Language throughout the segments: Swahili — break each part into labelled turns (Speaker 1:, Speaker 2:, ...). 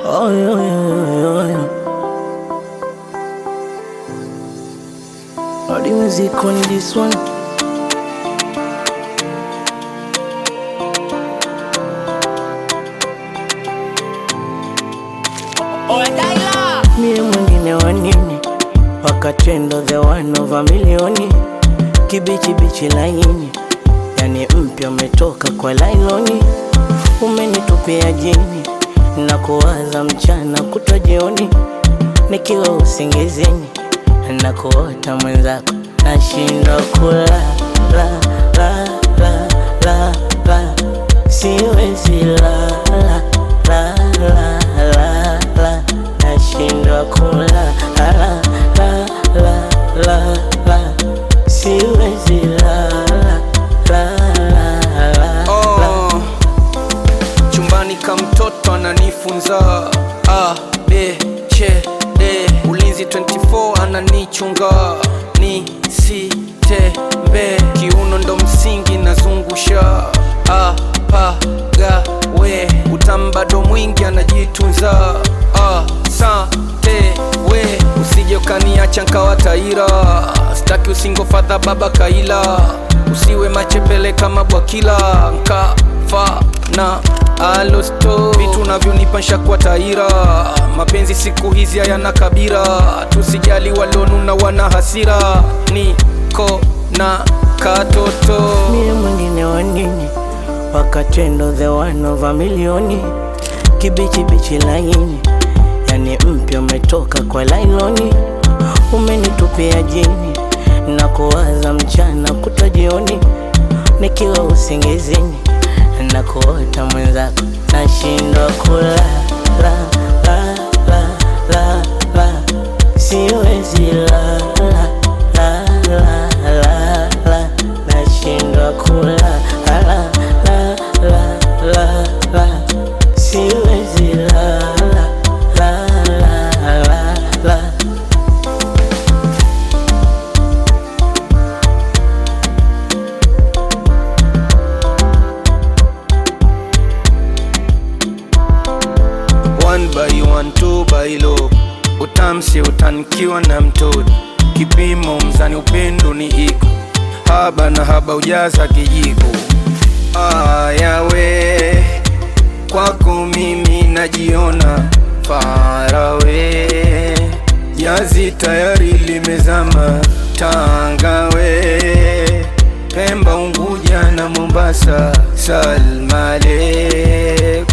Speaker 1: Oh, yeah, yeah, yeah, yeah. All the music on this one. Mie mwingine wa nini, wakatendo the one over milioni. Kibichi bichi laini, yani mpya umetoka kwa lailoni. Umenitupia jini, na kuwaza mchana kutwa jioni. Nikiwa usingizini, na kuota mwenzako, nashindwa kula la la la la la. Siwezi la la la la la la. Nashindwa kula la la la la la la. Siwezi la la la la la.
Speaker 2: Chumbani kama mtoto ananifunza A, B, C, D. Ulinzi 24 ananichunga nisitembe. Kiuno ndo msingi nazungusha A, pa, ga, we. Utambado mwingi anajitunza asante we. Usije ukaniacha nkawa taira, staki usingo fadha baba kaila. Usiwe machepele kama bwakila, nkafa na alosto. Vitu navyonipa nshakuwa taira, mapenzi siku hizi hayana kabira. Tusijali walonuna wana hasira, niko na katoto.
Speaker 1: Mie mwingine wa nini, wakatendo the one over milioni. Kibichi bichi laini, yani mpya umetoka kwa lailoni. Umenitupia jini, na kuwaza mchana kutwa jioni. Nikiwa usingizini, na kuota mwenzako, nashindwa kula la la la la la. Siwezi la la la la la la. Nashindwa kula la la la la la. Siwezi la la la la la la.
Speaker 2: One by one, two by low. Utamsi utanikiwa na mtoto. Kipimo mzani upendo ni iko. Haba na haba ujaza kijiko. Ayawe, kwako mimi najiona far away. Jazi tayari limezama Tanga we. Pemba, Unguja na Mombasa, Salmalek.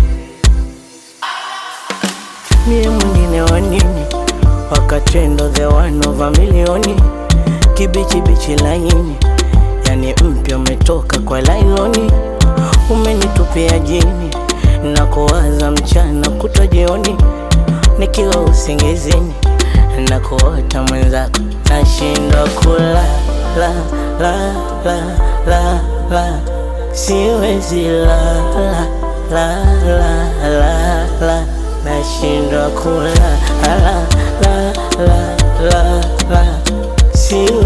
Speaker 1: Mie mwingine wa nini, wakatendo the one over milioni. Kibichi bichi laini, yani mpya umetoka kwa lailoni. Umenitupia jini, na kuwaza mchana kutwa jioni. Nikiwa usingizini, na kuota mwenzako, nashindwa kula la la la la la. Siwezi la la la la la la. Nashindwa kula la la la la la. Siwezi